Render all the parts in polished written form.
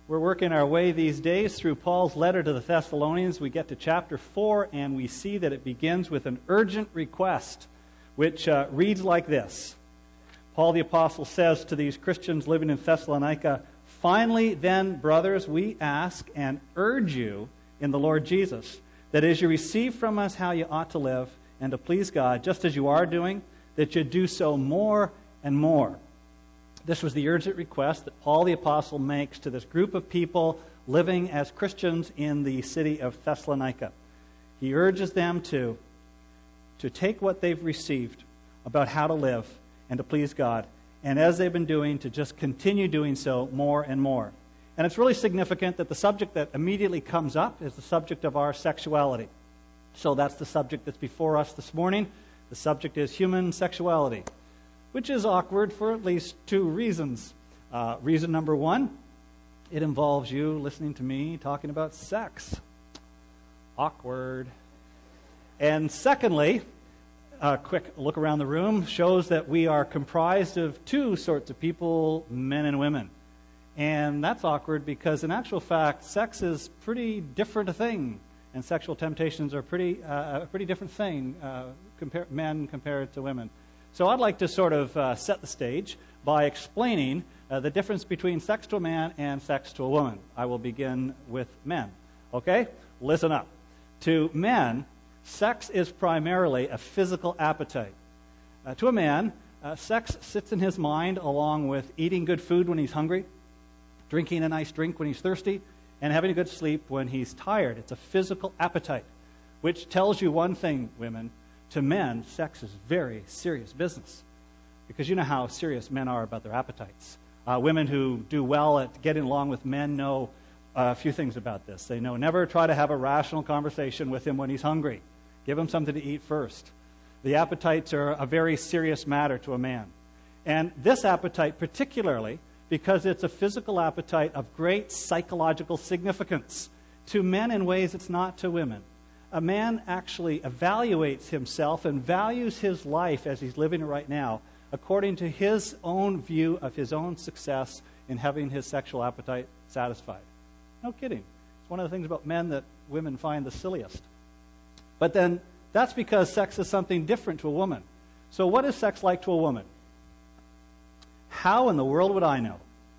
We're working our way these days through Paul's letter to the Thessalonians. We get to chapter 4, and we see that it begins with an urgent request, which reads like this. Paul the Apostle says to these Christians living in Thessalonica, "Finally then, brothers, we ask and urge you in the Lord Jesus, that as you receive from us how you ought to live and to please God, just as you are doing, that you do so more and more." This was the urgent request that Paul the Apostle makes to this group of people living as Christians in the city of Thessalonica. He urges them to take what they've received about how to live and to please God, and as they've been doing, to just continue doing so more and more. And it's really significant that the subject that immediately comes up is the subject of our sexuality. So that's the subject that's before us this morning. The subject is human sexuality, which is awkward for at least two reasons. Reason number one, it involves you listening to me talking about sex. Awkward. And secondly, a quick look around the room shows that we are comprised of two sorts of people, men and women. And that's awkward because in actual fact, sex is pretty different a thing. And sexual temptations are a pretty different thing, men compared to women. So I'd like to sort of set the stage by explaining the difference between sex to a man and sex to a woman. I will begin with men. Okay? Listen up. To men, sex is primarily a physical appetite. To a man, sex sits in his mind along with eating good food when he's hungry, drinking a nice drink when he's thirsty, and having a good sleep when he's tired. It's a physical appetite, which tells you one thing, women. To men, sex is very serious business, because you know how serious men are about their appetites. Women who do well at getting along with men know a few things about this. They know never try to have a rational conversation with him when he's hungry. Give him something to eat first. The appetites are a very serious matter to a man. And this appetite particularly, because it's a physical appetite of great psychological significance. To men in ways it's not to women. A man actually evaluates himself and values his life as he's living it right now according to his own view of his own success in having his sexual appetite satisfied. No kidding. It's one of the things about men that women find the silliest. But then that's because sex is something different to a woman. So what is sex like to a woman? How in the world would I know?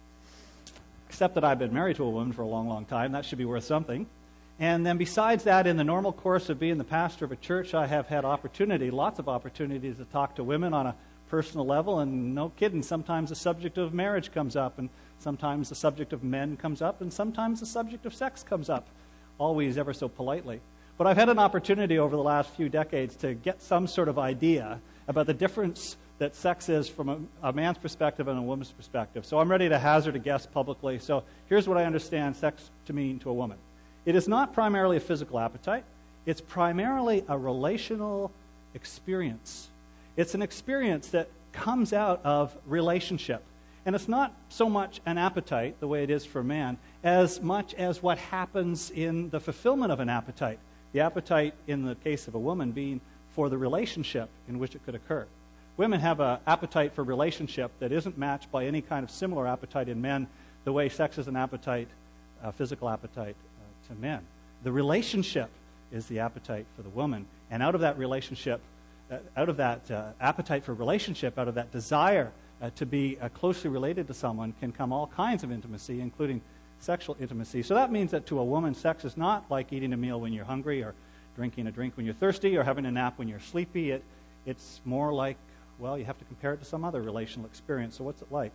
Except that I've been married to a woman for a long, long time. That should be worth something. And then besides that, in the normal course of being the pastor of a church, I have had lots of opportunities to talk to women on a personal level. And no kidding, sometimes the subject of marriage comes up, and sometimes the subject of men comes up, and sometimes the subject of sex comes up, always ever so politely. But I've had an opportunity over the last few decades to get some sort of idea about the difference that sex is from a man's perspective and a woman's perspective. So I'm ready to hazard a guess publicly. So here's what I understand sex to mean to a woman. It is not primarily a physical appetite. It's primarily a relational experience. It's an experience that comes out of relationship. And it's not so much an appetite, the way it is for man, as much as what happens in the fulfillment of an appetite. The appetite, in the case of a woman, being for the relationship in which it could occur. Women have an appetite for relationship that isn't matched by any kind of similar appetite in men, the way sex is an appetite, a physical appetite to men. The relationship is the appetite for the woman, and out of that relationship, out of that appetite for relationship, out of that desire to be closely related to someone, can come all kinds of intimacy, including sexual intimacy. So that means that to a woman, sex is not like eating a meal when you're hungry, or drinking a drink when you're thirsty, or having a nap when you're sleepy. It's more like, well, you have to compare it to some other relational experience. So what's it like?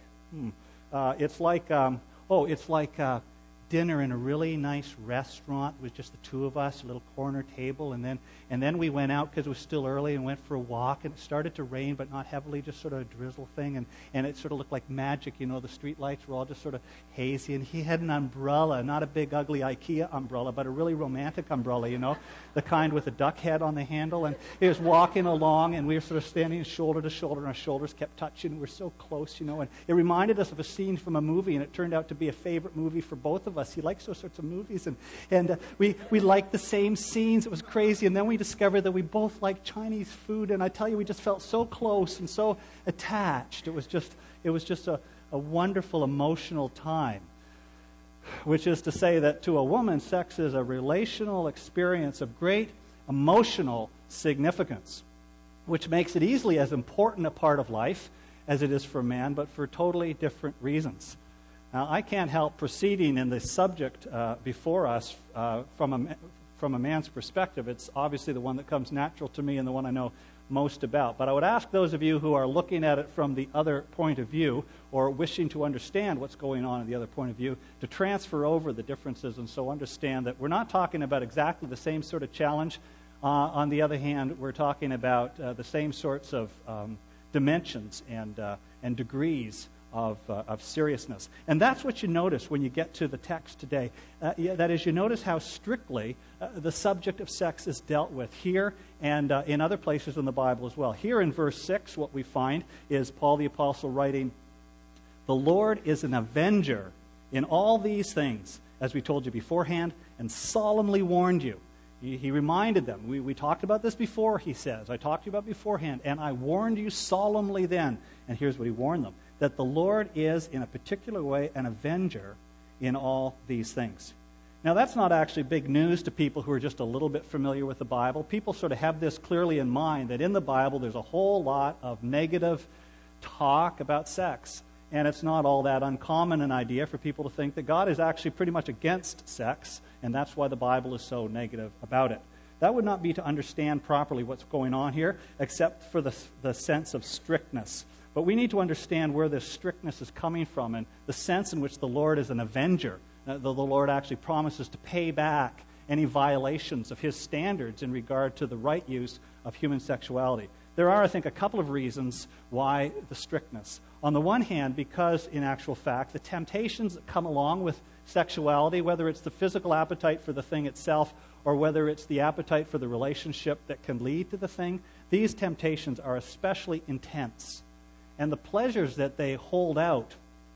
It's like dinner in a really nice restaurant with just the two of us, a little corner table, and then we went out because it was still early and went for a walk, and it started to rain, but not heavily, just sort of a drizzle thing, and it sort of looked like magic, the street lights were all just sort of hazy, and he had an umbrella, not a big ugly IKEA umbrella, but a really romantic umbrella, the kind with a duck head on the handle, and he was walking along, and we were sort of standing shoulder to shoulder, and our shoulders kept touching, and we were so close, and it reminded us of a scene from a movie, and it turned out to be a favorite movie for both of us. He likes those sorts of movies, and we liked the same scenes. It was crazy, and then we discovered that we both liked Chinese food, and I tell you, we just felt so close and so attached. It was just a wonderful emotional time. which is to say that to a woman, sex is a relational experience of great emotional significance, which makes it easily as important a part of life as it is for a man, but for totally different reasons. Now, I can't help proceeding in the subject before us from a man's perspective. It's obviously the one that comes natural to me and the one I know most about. But I would ask those of you who are looking at it from the other point of view or wishing to understand what's going on in the other point of view to transfer over the differences and so understand that we're not talking about exactly the same sort of challenge. On the other hand, we're talking about the same sorts of dimensions and degrees of seriousness. And that's what you notice when you get to the text today. That is, you notice how strictly the subject of sex is dealt with here and in other places in the Bible as well. Here in verse 6, what we find is Paul the Apostle writing, "The Lord is an avenger in all these things, as we told you beforehand, and solemnly warned you." He reminded them. We talked about this before, he says. I talked to you about beforehand, and I warned you solemnly then. And here's what he warned them. That the Lord is, in a particular way, an avenger in all these things. Now, that's not actually big news to people who are just a little bit familiar with the Bible. People sort of have this clearly in mind, that in the Bible there's a whole lot of negative talk about sex. And it's not all that uncommon an idea for people to think that God is actually pretty much against sex, and that's why the Bible is so negative about it. That would not be to understand properly what's going on here, except for the sense of strictness. But we need to understand where this strictness is coming from and the sense in which the Lord is an avenger. The Lord actually promises to pay back any violations of his standards in regard to the right use of human sexuality. There are, I think, a couple of reasons why the strictness. On the one hand, because in actual fact, the temptations that come along with sexuality, whether it's the physical appetite for the thing itself or whether it's the appetite for the relationship that can lead to the thing, these temptations are especially intense. And the pleasures that they hold out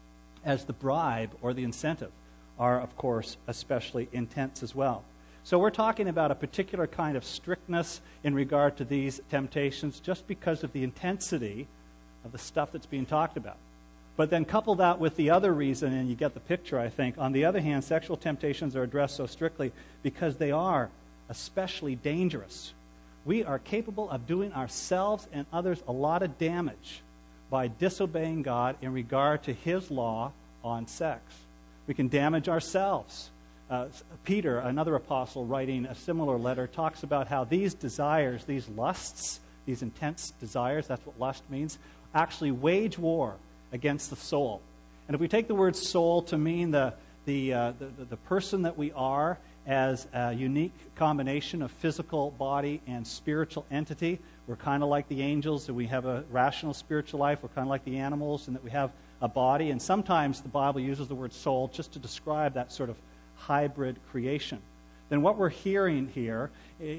as the bribe or the incentive are, of course, especially intense as well. So we're talking about a particular kind of strictness in regard to these temptations just because of the intensity of the stuff that's being talked about. But then couple that with the other reason, and you get the picture, I think. On the other hand, sexual temptations are addressed so strictly because they are especially dangerous. We are capable of doing ourselves and others a lot of damage by disobeying God in regard to his law on sex. We can damage ourselves. Peter, another apostle, writing a similar letter, talks about how these desires, these lusts, these intense desires, that's what lust means, actually wage war against the soul. And if we take the word soul to mean the person that we are as a unique combination of physical body and spiritual entity, we're kind of like the angels, and we have a rational spiritual life. We're kind of like the animals in that we have a body. And sometimes the Bible uses the word soul just to describe that sort of hybrid creation. Then what we're hearing here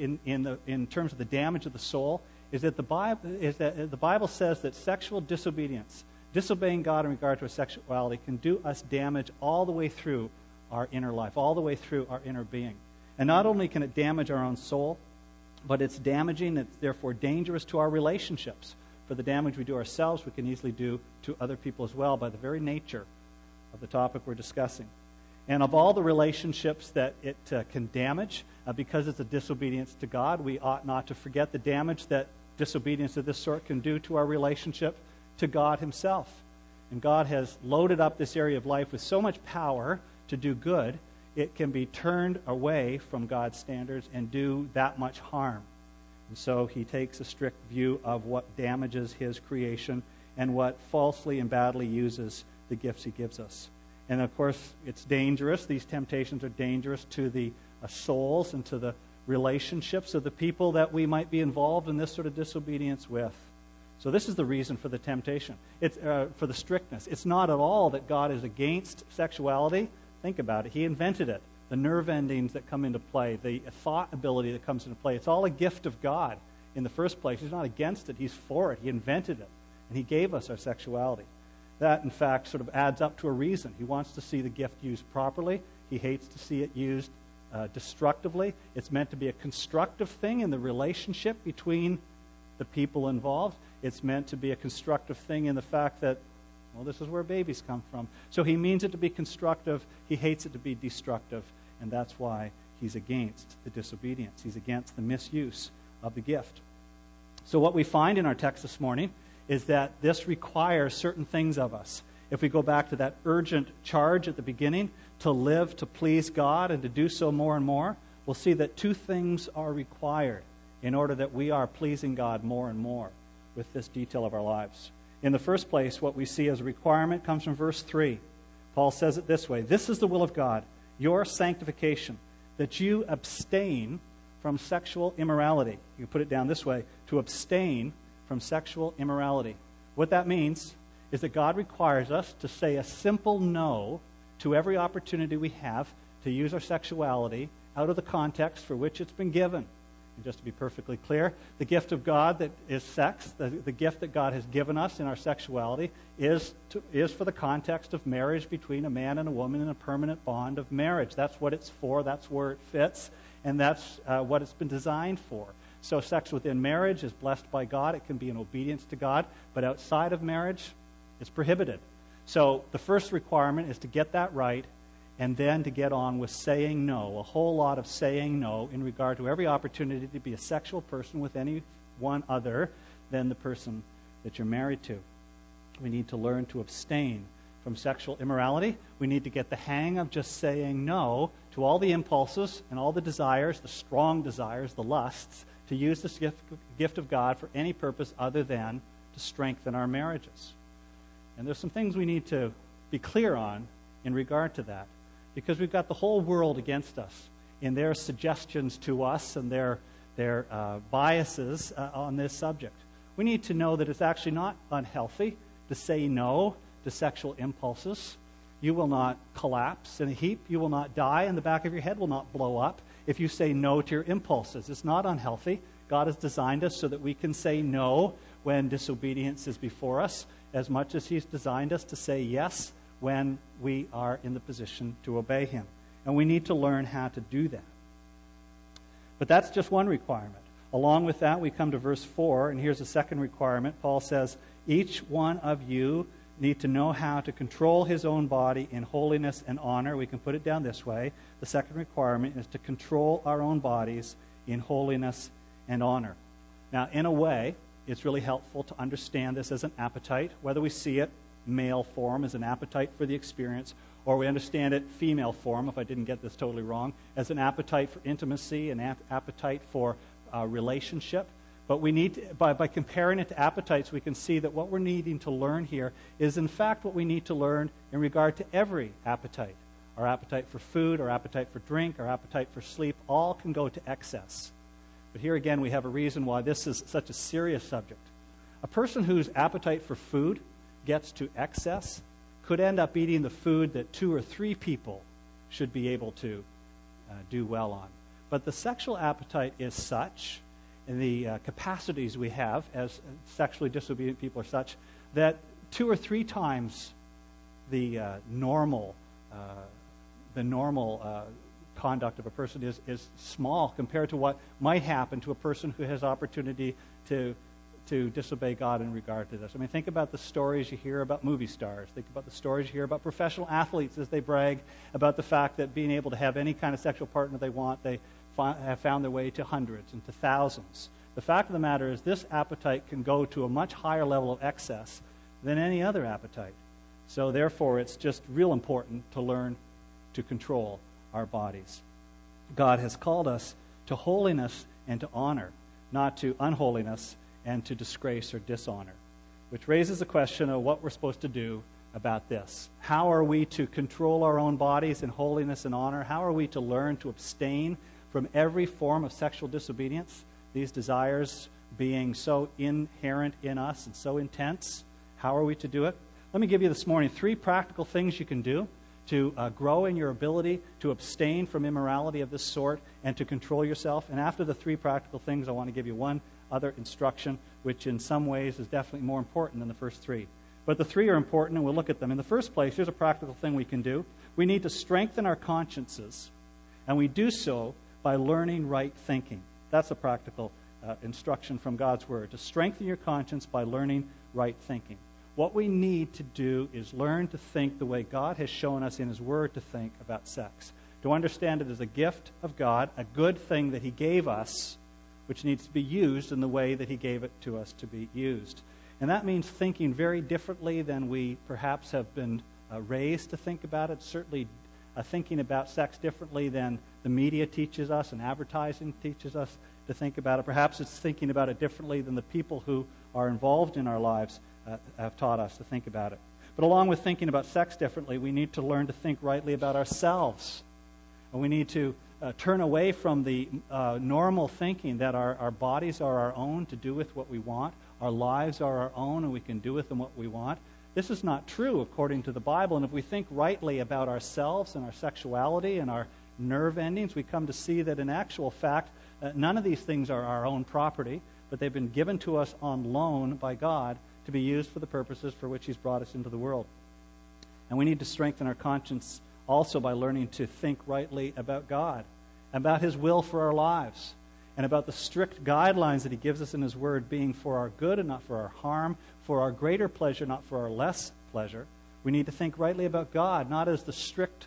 in terms of the damage of the soul is that the Bible says that sexual disobedience, disobeying God in regard to our sexuality, can do us damage all the way through our inner life, all the way through our inner being. And not only can it damage our own soul, but it's damaging, it's therefore dangerous to our relationships. For the damage we do ourselves, we can easily do to other people as well by the very nature of the topic we're discussing. And of all the relationships that it can damage, because it's a disobedience to God, we ought not to forget the damage that disobedience of this sort can do to our relationship to God himself. And God has loaded up this area of life with so much power to do good, it can be turned away from God's standards and do that much harm. And so he takes a strict view of what damages his creation and what falsely and badly uses the gifts he gives us. And of course, it's dangerous. These temptations are dangerous to the souls and to the relationships of the people that we might be involved in this sort of disobedience with. So this is the reason for the temptation. It's for the strictness. It's not at all that God is against sexuality. Think about it. He invented it. The nerve endings that come into play, the thought ability that comes into play, it's all a gift of God in the first place. He's not against it. He's for it. He invented it. And he gave us our sexuality. That, in fact, sort of adds up to a reason. He wants to see the gift used properly. He hates to see it used destructively. It's meant to be a constructive thing in the relationship between the people involved. It's meant to be a constructive thing in the fact that Well, this is where babies come from. So he means it to be constructive. He hates it to be destructive. And that's why he's against the disobedience. He's against the misuse of the gift. So what we find in our text this morning is that this requires certain things of us. If we go back to that urgent charge at the beginning, to live, to please God, and to do so more and more, we'll see that two things are required in order that we are pleasing God more and more with this detail of our lives. In the first place, what we see as a requirement comes from verse 3. Paul says it this way: "This is the will of God, your sanctification, that you abstain from sexual immorality." You put it down this way: to abstain from sexual immorality. What that means is that God requires us to say a simple no to every opportunity we have to use our sexuality out of the context for which it's been given. And just to be perfectly clear, the gift of God that is sex, the gift that God has given us in our sexuality, is for the context of marriage between a man and a woman in a permanent bond of marriage. That's what it's for, that's where it fits, and that's what it's been designed for. So sex within marriage is blessed by God. It can be in obedience to God, but outside of marriage, it's prohibited. So the first requirement is to get that right, and then to get on with saying no, a whole lot of saying no in regard to every opportunity to be a sexual person with anyone other than the person that you're married to. We need to learn to abstain from sexual immorality. We need to get the hang of just saying no to all the impulses and all the desires, the strong desires, the lusts, to use this gift of God for any purpose other than to strengthen our marriages. And there's some things we need to be clear on in regard to that, because we've got the whole world against us in their suggestions to us and their biases on this subject. We need to know that it's actually not unhealthy to say no to sexual impulses. You will not collapse in a heap. You will not die, and the back of your head will not blow up if you say no to your impulses. It's not unhealthy. God has designed us so that we can say no when disobedience is before us, as much as He's designed us to say yes when we are in the position to obey Him. And we need to learn how to do that. But that's just one requirement. Along with that, we come to verse 4, and here's a second requirement. Paul says, "Each one of you need to know how to control his own body in holiness and honor." We can put it down this way. The second requirement is to control our own bodies in holiness and honor. Now, in a way, it's really helpful to understand this as an appetite, whether we see it male form as an appetite for the experience, or we understand it female form, if I didn't get this totally wrong, as an appetite for intimacy, an appetite for relationship. But we need to, by comparing it to appetites, we can see that what we're needing to learn here is in fact what we need to learn in regard to every appetite. Our appetite for food, our appetite for drink, our appetite for sleep, all can go to excess. But here again, we have a reason why this is such a serious subject. A person whose appetite for food gets to excess could end up eating the food that 2 or 3 people should be able to do well on. But the sexual appetite is such, and the capacities we have as sexually disobedient people are such, that 2 or 3 times the normal conduct of a person is small compared to what might happen to a person who has opportunity to disobey God in regard to this. I mean, think about the stories you hear about movie stars. Think about the stories you hear about professional athletes as they brag about the fact that being able to have any kind of sexual partner they want, they have found their way to hundreds and to thousands. The fact of the matter is this appetite can go to a much higher level of excess than any other appetite. So therefore, it's just real important to learn to control our bodies. God has called us to holiness and to honor, not to unholiness and to disgrace or dishonor, which raises the question of what we're supposed to do about this. How are we to control our own bodies in holiness and honor? How are we to learn to abstain from every form of sexual disobedience, these desires being so inherent in us and so intense? How are we to do it? Let me give you this morning 3 practical things you can do to grow in your ability to abstain from immorality of this sort and to control yourself. And after the 3 practical things, I want to give you one other instruction, which in some ways is definitely more important than the first 3. But the 3 are important, and we'll look at them. In the first place, here's a practical thing we can do. We need to strengthen our consciences, and we do so by learning right thinking. That's a practical instruction from God's Word, to strengthen your conscience by learning right thinking. What we need to do is learn to think the way God has shown us in His Word to think about sex. To understand it as a gift of God, a good thing that He gave us, which needs to be used in the way that He gave it to us to be used. And that means thinking very differently than we perhaps have been raised to think about it. Certainly thinking about sex differently than the media teaches us and advertising teaches us to think about it. Perhaps it's thinking about it differently than the people who are involved in our lives have taught us to think about it. But along with thinking about sex differently, we need to learn to think rightly about ourselves. And we need to turn away from the normal thinking that our bodies are our own to do with what we want. Our lives are our own and we can do with them what we want. This is not true according to the Bible. And if we think rightly about ourselves and our sexuality and our nerve endings, we come to see that in actual fact, none of these things are our own property, but they've been given to us on loan by God to be used for the purposes for which He's brought us into the world. And we need to strengthen our conscience also by learning to think rightly about God, about His will for our lives, and about the strict guidelines that He gives us in His Word being for our good and not for our harm, for our greater pleasure, not for our less pleasure. We need to think rightly about God, not as the strict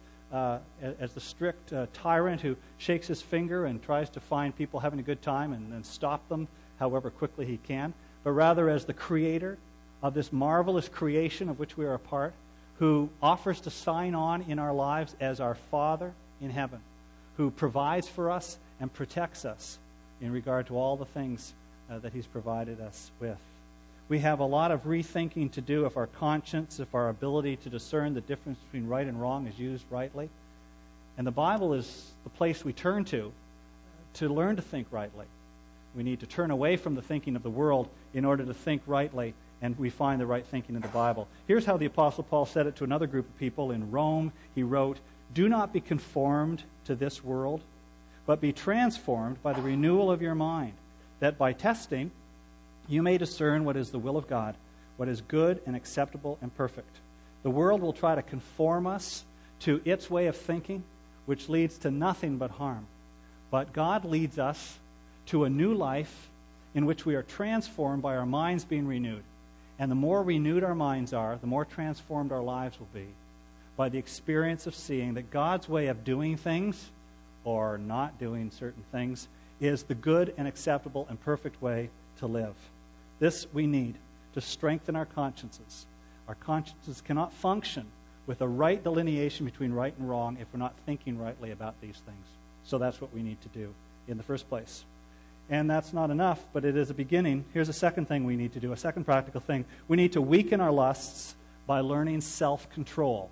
tyrant who shakes his finger and tries to find people having a good time and then stop them however quickly he can, but rather as the creator of this marvelous creation of which we are a part, who offers to sign on in our lives as our Father in heaven, who provides for us and protects us in regard to all the things that He's provided us with. We have a lot of rethinking to do if our conscience, if our ability to discern the difference between right and wrong is used rightly. And the Bible is the place we turn to learn to think rightly. We need to turn away from the thinking of the world in order to think rightly, and we find the right thinking in the Bible. Here's how the Apostle Paul said it to another group of people in Rome. He wrote, "Do not be conformed to this world, but be transformed by the renewal of your mind, that by testing you may discern what is the will of God, what is good and acceptable and perfect." The world will try to conform us to its way of thinking, which leads to nothing but harm. But God leads us to a new life in which we are transformed by our minds being renewed. And the more renewed our minds are, the more transformed our lives will be by the experience of seeing that God's way of doing things or not doing certain things is the good and acceptable and perfect way to live. This we need to strengthen our consciences. Our consciences cannot function with a right delineation between right and wrong if we're not thinking rightly about these things. So that's what we need to do in the first place. And that's not enough, but it is a beginning. Here's a second thing we need to do, a second practical thing. We need to weaken our lusts by learning self-control.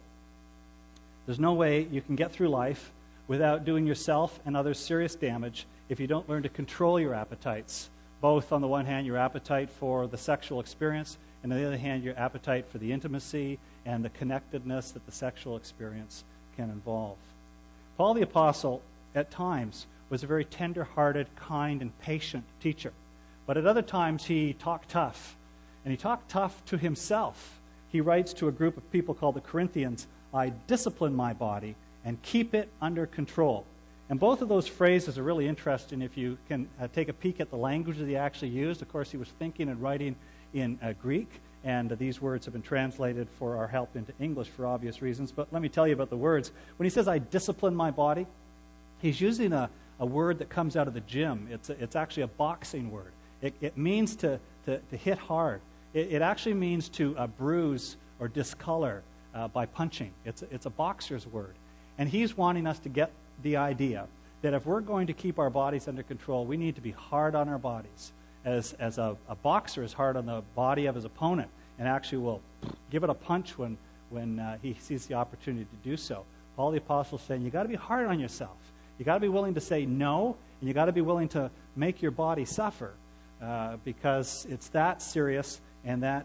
There's no way you can get through life without doing yourself and others serious damage if you don't learn to control your appetites. Both, on the one hand, your appetite for the sexual experience, and on the other hand, your appetite for the intimacy and the connectedness that the sexual experience can involve. Paul the Apostle, at times, was a very tender-hearted, kind, and patient teacher. But at other times, he talked tough. And he talked tough to himself. He writes to a group of people called the Corinthians, "I discipline my body and keep it under control." And both of those phrases are really interesting if you can take a peek at the language that he actually used. Of course, he was thinking and writing in Greek, and these words have been translated for our help into English for obvious reasons. But let me tell you about the words. When he says, "I discipline my body," he's using a word that comes out of the gym. It's actually a boxing word. It means to hit hard. It actually means to bruise or discolor by punching. It's a boxer's word. And he's wanting us to get the idea that if we're going to keep our bodies under control, we need to be hard on our bodies. As a boxer is hard on the body of his opponent and actually will give it a punch when he sees the opportunity to do so. Paul the Apostle is saying, you got to be hard on yourself. You got to be willing to say no, and you got to be willing to make your body suffer because it's that serious and that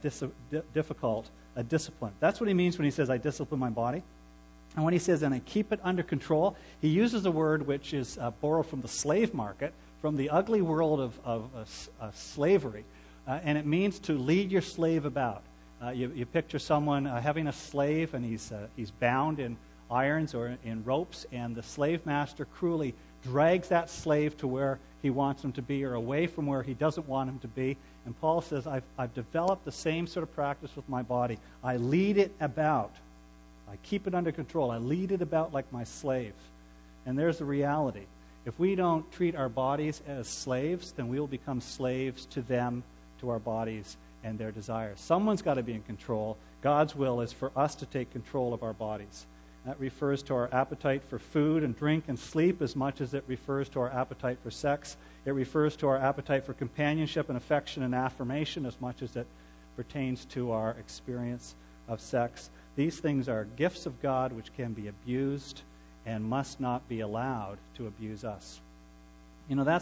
difficult a discipline. That's what he means when he says, "I discipline my body." And when he says, "and I keep it under control," he uses a word which is borrowed from the slave market, from the ugly world of slavery, and it means to lead your slave about. You picture someone having a slave, and he's bound in irons or in ropes, and the slave master cruelly drags that slave to where he wants him to be or away from where he doesn't want him to be, And Paul says, I've developed the same sort of practice with my body. I lead it about. I keep it under control. I lead it about like my slave. And there's the reality. If we don't treat our bodies as slaves, then we will become slaves to them, to our bodies, and their desires. Someone's got to be in control. God's will is for us to take control of our bodies. That refers to our appetite for food and drink and sleep as much as it refers to our appetite for sex. It refers to our appetite for companionship and affection and affirmation as much as it pertains to our experience of sex. These things are gifts of God which can be abused and must not be allowed to abuse us. You know,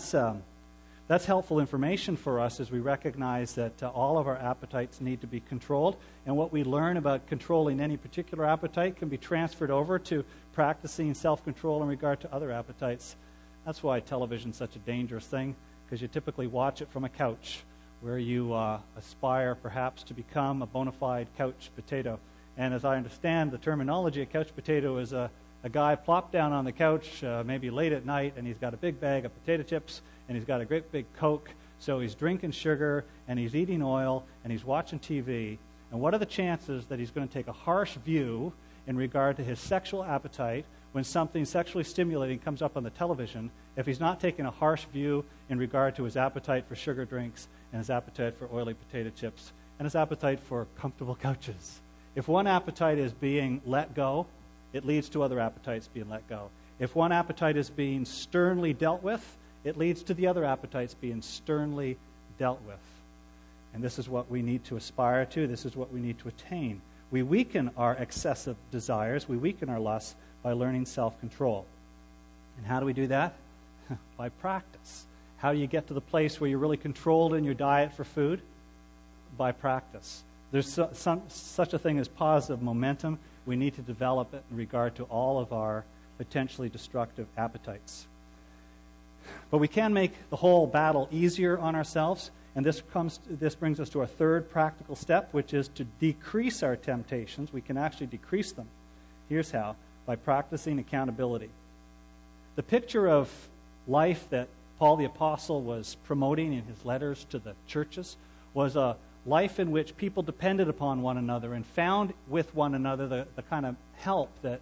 that's helpful information for us as we recognize that all of our appetites need to be controlled. And what we learn about controlling any particular appetite can be transferred over to practicing self-control in regard to other appetites. That's why television is such a dangerous thing, because you typically watch it from a couch where you aspire perhaps to become a bona fide couch potato. And as I understand the terminology, a couch potato is a guy plopped down on the couch maybe late at night, and he's got a big bag of potato chips, and he's got a great big Coke, so he's drinking sugar, and he's eating oil, and he's watching TV. And what are the chances that he's going to take a harsh view in regard to his sexual appetite when something sexually stimulating comes up on the television, if he's not taking a harsh view in regard to his appetite for sugar drinks and his appetite for oily potato chips and his appetite for comfortable couches? If one appetite is being let go, it leads to other appetites being let go. If one appetite is being sternly dealt with, it leads to the other appetites being sternly dealt with. And this is what we need to aspire to. This is what we need to attain. We weaken our excessive desires. We weaken our lusts by learning self-control. And how do we do that? By practice. How do you get to the place where you're really controlled in your diet for food? By practice. There's such a thing as positive momentum. We need to develop it in regard to all of our potentially destructive appetites. But we can make the whole battle easier on ourselves, and this brings us to our third practical step, which is to decrease our temptations. We can actually decrease them. Here's how: by practicing accountability. The picture of life that Paul the Apostle was promoting in his letters to the churches was a life in which people depended upon one another and found with one another the kind of help that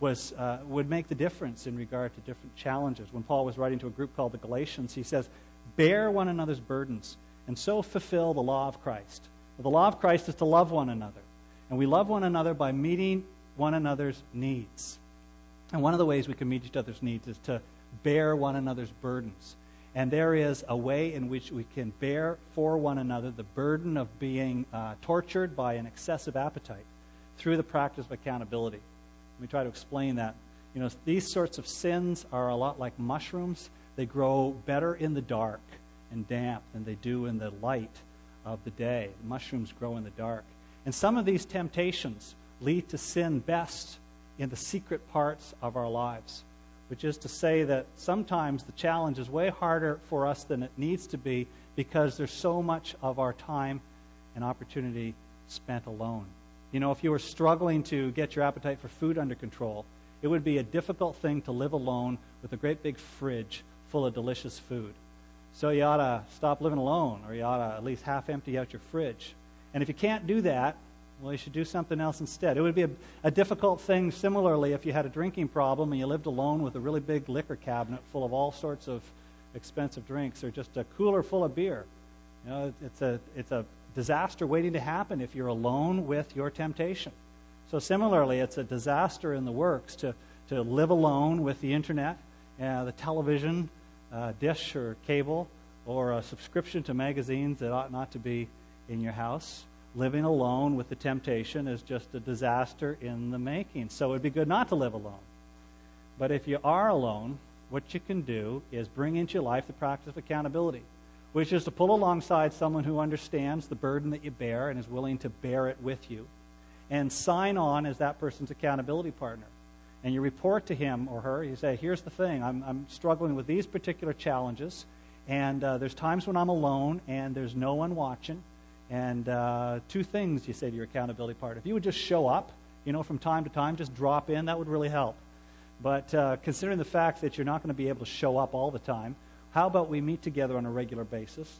would make the difference in regard to different challenges. When Paul was writing to a group called the Galatians, he says, "Bear one another's burdens and so fulfill the law of Christ." Well, the law of Christ is to love one another. And we love one another by meeting one another's needs. And one of the ways we can meet each other's needs is to bear one another's burdens. And there is a way in which we can bear for one another the burden of being tortured by an excessive appetite through the practice of accountability. Let me try to explain that. You know, these sorts of sins are a lot like mushrooms. They grow better in the dark and damp than they do in the light of the day. Mushrooms grow in the dark. And some of these temptations lead to sin best in the secret parts of our lives, which is to say that sometimes the challenge is way harder for us than it needs to be because there's so much of our time and opportunity spent alone. You know, if you were struggling to get your appetite for food under control, it would be a difficult thing to live alone with a great big fridge full of delicious food. So you ought to stop living alone, or you ought to at least half empty out your fridge. And if you can't do that, well, you should do something else instead. It would be a difficult thing, similarly, if you had a drinking problem and you lived alone with a really big liquor cabinet full of all sorts of expensive drinks, or just a cooler full of beer. You know, it's a disaster waiting to happen if you're alone with your temptation. So similarly, it's a disaster in the works to live alone with the internet, the television, dish or cable, or a subscription to magazines that ought not to be in your house. Living alone with the temptation is just a disaster in the making. So it would be good not to live alone. But if you are alone, what you can do is bring into your life the practice of accountability, which is to pull alongside someone who understands the burden that you bear and is willing to bear it with you, and sign on as that person's accountability partner. And you report to him or her, you say, here's the thing, I'm struggling with these particular challenges, and there's times when I'm alone and there's no one watching. And two things you say to your accountability partner. If you would just show up, you know, from time to time, just drop in, that would really help. But considering the fact that you're not going to be able to show up all the time, how about we meet together on a regular basis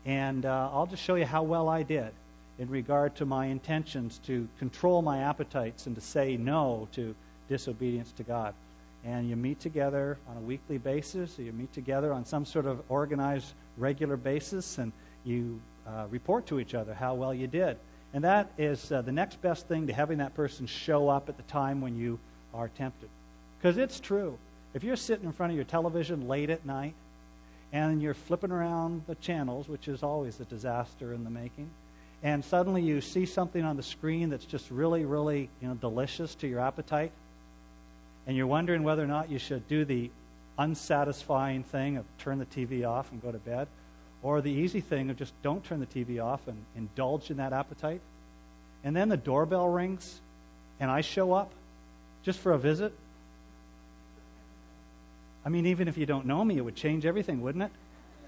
and I'll just show you how well I did in regard to my intentions to control my appetites and to say no to disobedience to God. And you meet together on a weekly basis, or you meet together on some sort of organized, regular basis, and you report to each other how well you did. And that is the next best thing to having that person show up at the time when you are tempted. Because it's true. If you're sitting in front of your television late at night, and you're flipping around the channels, which is always a disaster in the making, and suddenly you see something on the screen that's just really, really, delicious to your appetite, and you're wondering whether or not you should do the unsatisfying thing of turn the TV off and go to bed, or the easy thing of just don't turn the TV off and indulge in that appetite. And then the doorbell rings, and I show up just for a visit. I mean, even if you don't know me, it would change everything, wouldn't it?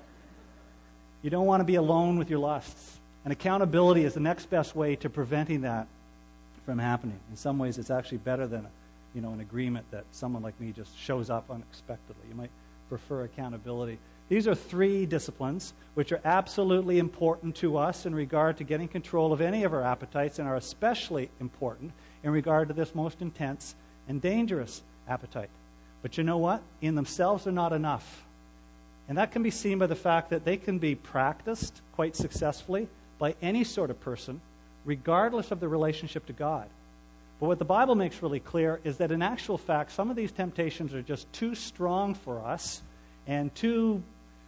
You don't want to be alone with your lusts. And accountability is the next best way to preventing that from happening. In some ways, it's actually better than an agreement that someone like me just shows up unexpectedly. You might prefer accountability. These are 3 disciplines which are absolutely important to us in regard to getting control of any of our appetites, and are especially important in regard to this most intense and dangerous appetite. But you know what? In themselves, they're not enough. And that can be seen by the fact that they can be practiced quite successfully by any sort of person, regardless of the relationship to God. But what the Bible makes really clear is that in actual fact, some of these temptations are just too strong for us and too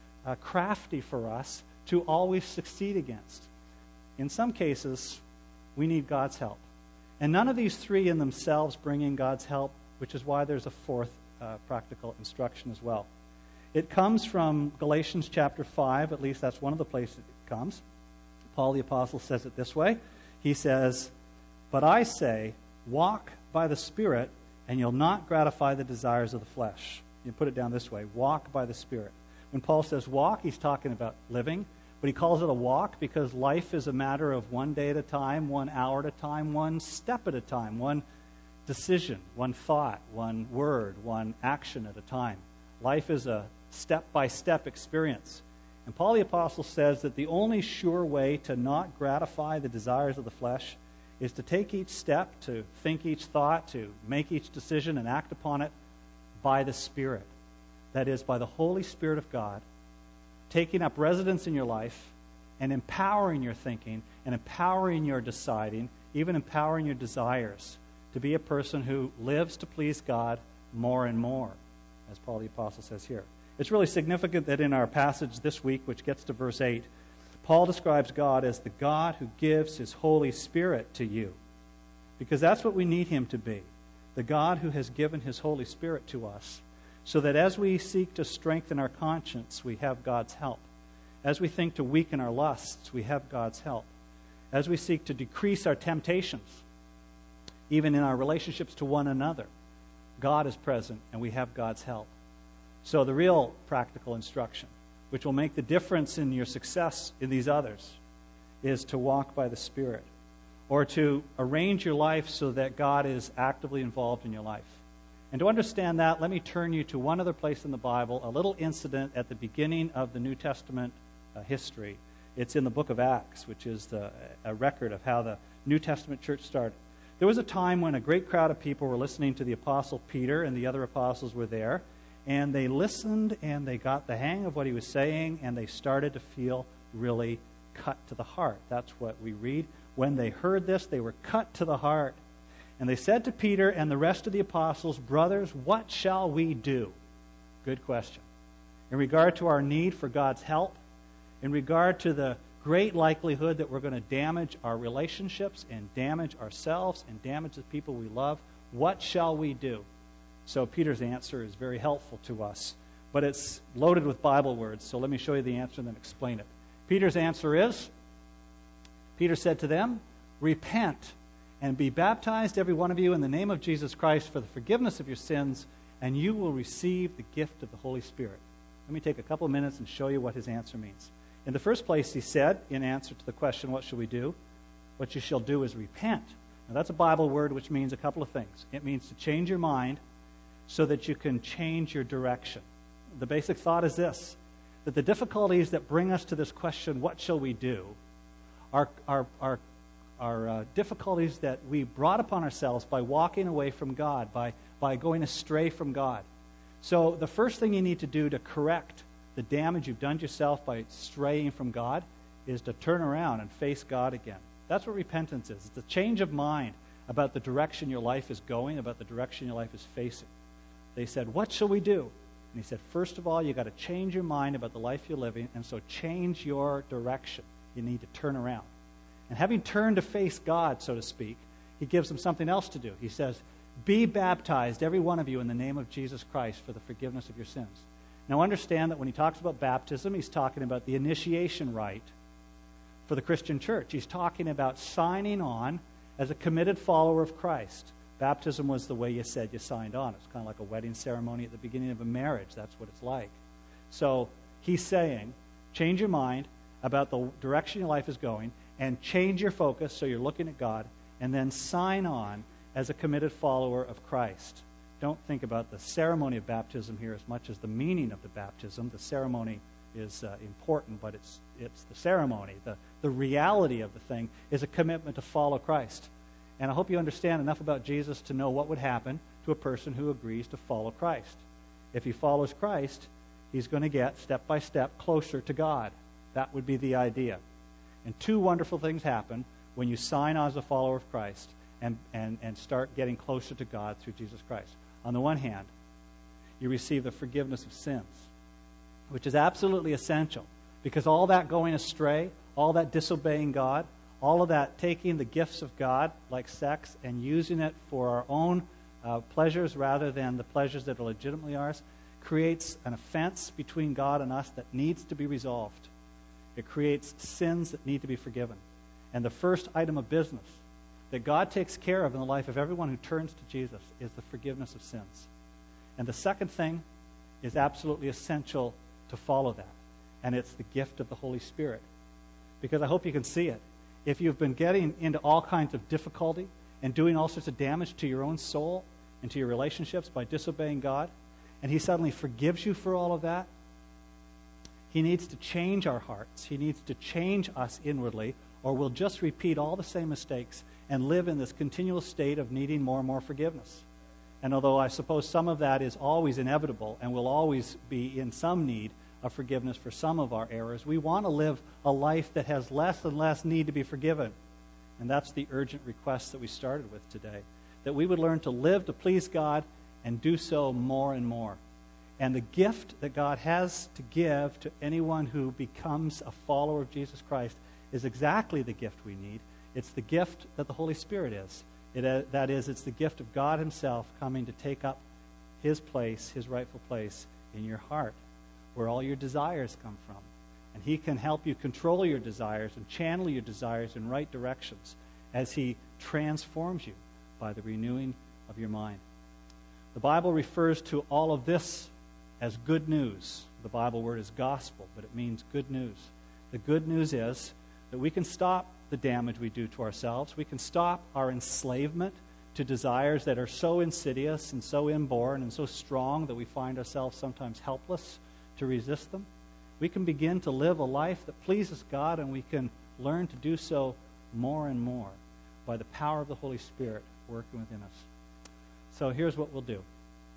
crafty for us to always succeed against. In some cases, we need God's help. And none of these 3 in themselves bring in God's help, which is why there's a 4th practical instruction as well. It comes from Galatians chapter 5, at least that's one of the places it comes. Paul the Apostle says it this way. He says, "But I say, walk by the Spirit, and you'll not gratify the desires of the flesh." You put it down this way, walk by the Spirit. When Paul says walk, he's talking about living, but he calls it a walk because life is a matter of one day at a time, 1 hour at a time, one step at a time, one decision, one thought, one word, one action at a time. Life is a step-by-step experience. And Paul the Apostle says that the only sure way to not gratify the desires of the flesh is to take each step, to think each thought, to make each decision and act upon it by the Spirit. That is, by the Holy Spirit of God, taking up residence in your life and empowering your thinking and empowering your deciding, even empowering your desires to be a person who lives to please God more and more, as Paul the Apostle says here. It's really significant that in our passage this week, which gets to verse 8, Paul describes God as the God who gives His Holy Spirit to you. Because that's what we need Him to be, the God who has given His Holy Spirit to us, so that as we seek to strengthen our conscience, we have God's help. As we think to weaken our lusts, we have God's help. As we seek to decrease our temptations, even in our relationships to one another, God is present and we have God's help. So the real practical instruction, which will make the difference in your success in these others, is to walk by the Spirit, or to arrange your life so that God is actively involved in your life. And to understand that, let me turn you to one other place in the Bible, a little incident at the beginning of the New Testament history. It's in the book of Acts, which is a record of how the New Testament church started. There was a time when a great crowd of people were listening to the Apostle Peter, and the other apostles were there, and they listened and they got the hang of what he was saying, and they started to feel really cut to the heart. That's what we read. When they heard this, they were cut to the heart. And they said to Peter and the rest of the apostles, "Brothers, what shall we do?" Good question. In regard to our need for God's help, in regard to the great likelihood that we're going to damage our relationships and damage ourselves and damage the people we love, what shall we do? So Peter's answer is very helpful to us, but it's loaded with Bible words, so let me show you the answer and then explain it. Peter's answer is, Peter said to them, "Repent and be baptized, every one of you, in the name of Jesus Christ for the forgiveness of your sins, and you will receive the gift of the Holy Spirit." Let me take a couple of minutes and show you what his answer means. In the first place, he said, in answer to the question, what shall we do? What you shall do is repent. Now, that's a Bible word which means a couple of things. It means to change your mind so that you can change your direction. The basic thought is this, that the difficulties that bring us to this question, what shall we do, are difficulties that we brought upon ourselves by walking away from God, by going astray from God. So the first thing you need to do to correct the damage you've done to yourself by straying from God is to turn around and face God again. That's what repentance is. It's a change of mind about the direction your life is going, about the direction your life is facing. They said, what shall we do? And he said, first of all, you've got to change your mind about the life you're living, and so change your direction. You need to turn around. And having turned to face God, so to speak, he gives them something else to do. He says, be baptized, every one of you, in the name of Jesus Christ for the forgiveness of your sins. Now understand that when he talks about baptism, he's talking about the initiation rite for the Christian church. He's talking about signing on as a committed follower of Christ. Baptism was the way you said you signed on. It's kind of like a wedding ceremony at the beginning of a marriage. That's what it's like. So he's saying, change your mind about the direction your life is going and change your focus so you're looking at God, and then sign on as a committed follower of Christ. Don't think about the ceremony of baptism here as much as the meaning of the baptism. The ceremony is important, but it's the ceremony. The reality of the thing is a commitment to follow Christ. And I hope you understand enough about Jesus to know what would happen to a person who agrees to follow Christ. If he follows Christ, he's going to get, step by step, closer to God. That would be the idea. And two wonderful things happen when you sign on as a follower of Christ and start getting closer to God through Jesus Christ. On the one hand, you receive the forgiveness of sins, which is absolutely essential, because all that going astray, all that disobeying God, all of that taking the gifts of God, like sex, and using it for our own pleasures rather than the pleasures that are legitimately ours, creates an offense between God and us that needs to be resolved. It creates sins that need to be forgiven. And the first item of business that God takes care of in the life of everyone who turns to Jesus is the forgiveness of sins. And the second thing is absolutely essential to follow that, and it's the gift of the Holy Spirit. Because I hope you can see it. If you've been getting into all kinds of difficulty and doing all sorts of damage to your own soul and to your relationships by disobeying God, and he suddenly forgives you for all of that, he needs to change our hearts. He needs to change us inwardly, or we'll just repeat all the same mistakes and live in this continual state of needing more and more forgiveness. And although I suppose some of that is always inevitable and will always be in some need of forgiveness for some of our errors, we want to live a life that has less and less need to be forgiven. And that's the urgent request that we started with today, that we would learn to live to please God and do so more and more. And the gift that God has to give to anyone who becomes a follower of Jesus Christ is exactly the gift we need. It's the gift that the Holy Spirit is. That is, it's the gift of God himself coming to take up his place, his rightful place in your heart, where all your desires come from. And he can help you control your desires and channel your desires in right directions as he transforms you by the renewing of your mind. The Bible refers to all of this as good news. The Bible word is gospel, but it means good news. The good news is that we can stop the damage we do to ourselves. We can stop our enslavement to desires that are so insidious and so inborn and so strong that we find ourselves sometimes helpless to resist them. We can begin to live a life that pleases God, and we can learn to do so more and more by the power of the Holy Spirit working within us. So here's what we'll do.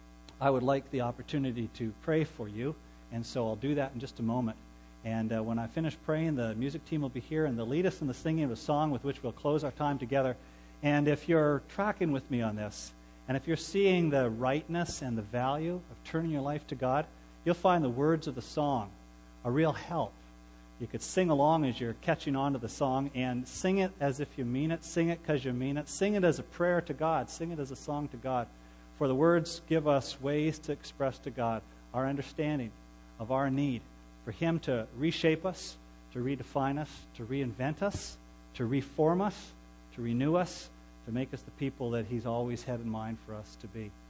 I would like the opportunity to pray for you, and so I'll do that in just a moment. And when I finish praying, the music team will be here, and they'll lead us in the singing of a song with which we'll close our time together. And if you're tracking with me on this, and if you're seeing the rightness and the value of turning your life to God, you'll find the words of the song a real help. You could sing along as you're catching on to the song, and sing it as if you mean it. Sing it because you mean it. Sing it as a prayer to God. Sing it as a song to God. For the words give us ways to express to God our understanding of our need for him to reshape us, to redefine us, to reinvent us, to reform us, to renew us, to make us the people that he's always had in mind for us to be.